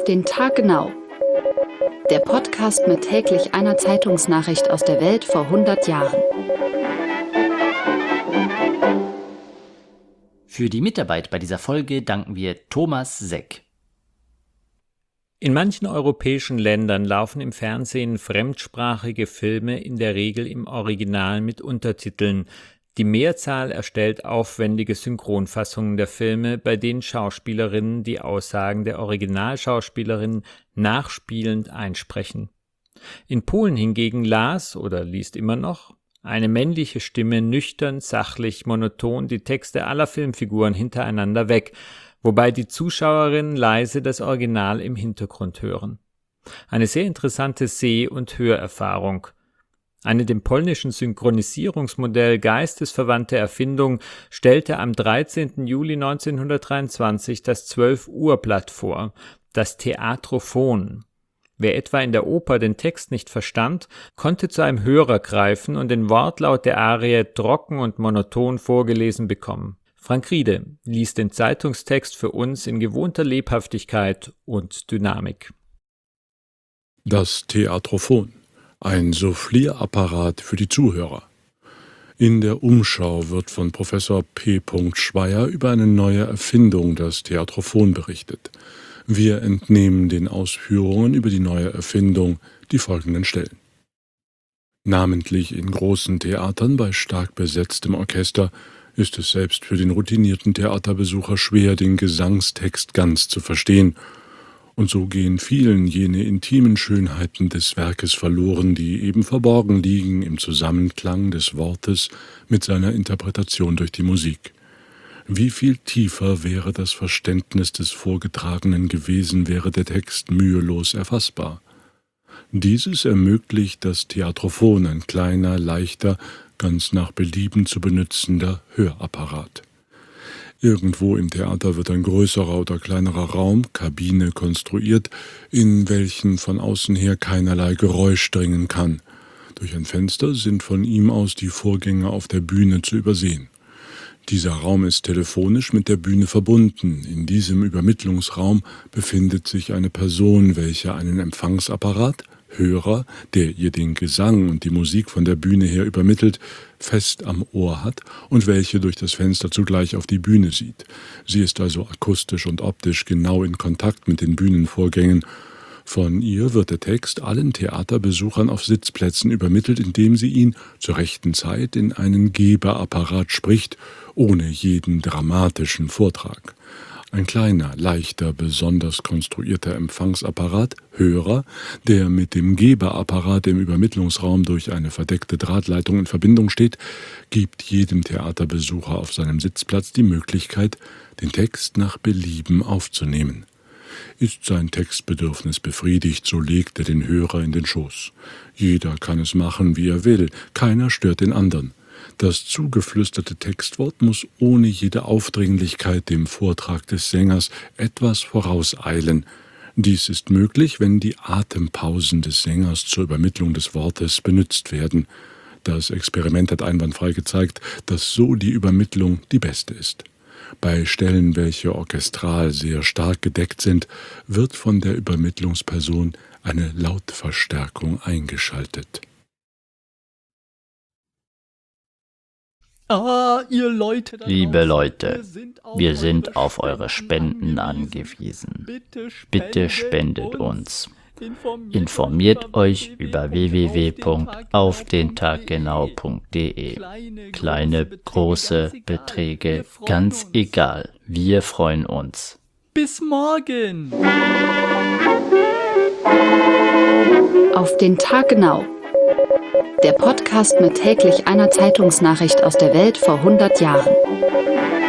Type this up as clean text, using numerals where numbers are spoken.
den Tag genau. Der Podcast mit täglich einer Zeitungsnachricht aus der Welt vor 100 Jahren. Für die Mitarbeit bei dieser Folge danken wir Thomas Seck. In manchen europäischen Ländern laufen im Fernsehen fremdsprachige Filme in der Regel im Original mit Untertiteln. Die Mehrzahl erstellt aufwendige Synchronfassungen der Filme, bei denen Schauspielerinnen die Aussagen der Originalschauspielerin nachspielend einsprechen. In Polen hingegen las oder liest immer noch eine männliche Stimme nüchtern, sachlich, monoton die Texte aller Filmfiguren hintereinander weg, wobei die Zuschauerinnen leise das Original im Hintergrund hören. Eine sehr interessante Seh- und Hörerfahrung. Eine dem polnischen Synchronisierungsmodell geistesverwandte Erfindung stellte am 13. Juli 1923 das 12-Uhr-Blatt vor, das Theatrophon. Wer etwa in der Oper den Text nicht verstand, konnte zu einem Hörer greifen und den Wortlaut der Arie trocken und monoton vorgelesen bekommen. Frank Riede liest den Zeitungstext für uns in gewohnter Lebhaftigkeit und Dynamik. Das Theatrophon. Ein Soufflierapparat für die Zuhörer. In der Umschau wird von Professor P. Schweier über eine neue Erfindung, das Theatrophon, berichtet. Wir entnehmen den Ausführungen über die neue Erfindung die folgenden Stellen. Namentlich in großen Theatern bei stark besetztem Orchester ist es selbst für den routinierten Theaterbesucher schwer, den Gesangstext ganz zu verstehen. Und so gehen vielen jene intimen Schönheiten des Werkes verloren, die eben verborgen liegen im Zusammenklang des Wortes mit seiner Interpretation durch die Musik. Wie viel tiefer wäre das Verständnis des Vorgetragenen gewesen, wäre der Text mühelos erfassbar. Dieses ermöglicht das Theatrophon, ein kleiner, leichter, ganz nach Belieben zu benützender Hörapparat. Irgendwo im Theater wird ein größerer oder kleinerer Raum, Kabine, konstruiert, in welchen von außen her keinerlei Geräusch dringen kann. Durch ein Fenster sind von ihm aus die Vorgänge auf der Bühne zu übersehen. Dieser Raum ist telefonisch mit der Bühne verbunden. In diesem Übermittlungsraum befindet sich eine Person, welche einen Empfangsapparat, Hörer, der ihr den Gesang und die Musik von der Bühne her übermittelt, fest am Ohr hat und welche durch das Fenster zugleich auf die Bühne sieht. Sie ist also akustisch und optisch genau in Kontakt mit den Bühnenvorgängen. Von ihr wird der Text allen Theaterbesuchern auf Sitzplätzen übermittelt, indem sie ihn zur rechten Zeit in einen Geberapparat spricht, ohne jeden dramatischen Vortrag. Ein kleiner, leichter, besonders konstruierter Empfangsapparat, Hörer, der mit dem Geberapparat im Übermittlungsraum durch eine verdeckte Drahtleitung in Verbindung steht, gibt jedem Theaterbesucher auf seinem Sitzplatz die Möglichkeit, den Text nach Belieben aufzunehmen. Ist sein Textbedürfnis befriedigt, so legt er den Hörer in den Schoß. Jeder kann es machen, wie er will, keiner stört den anderen. Das zugeflüsterte Textwort muss ohne jede Aufdringlichkeit dem Vortrag des Sängers etwas vorauseilen. Dies ist möglich, wenn die Atempausen des Sängers zur Übermittlung des Wortes benutzt werden. Das Experiment hat einwandfrei gezeigt, dass so die Übermittlung die beste ist. Bei Stellen, welche orchestral sehr stark gedeckt sind, wird von der Übermittlungsperson eine Lautverstärkung eingeschaltet. Liebe Leute, wir sind auf eure Spenden angewiesen. Bitte spendet uns. Informiert euch über www.aufdentaggenau.de. Kleine, große Beträge, ganz egal. Wir freuen uns. Bis morgen! Auf den Tag genau. Der Podcast mit täglich einer Zeitungsnachricht aus der Welt vor 100 Jahren.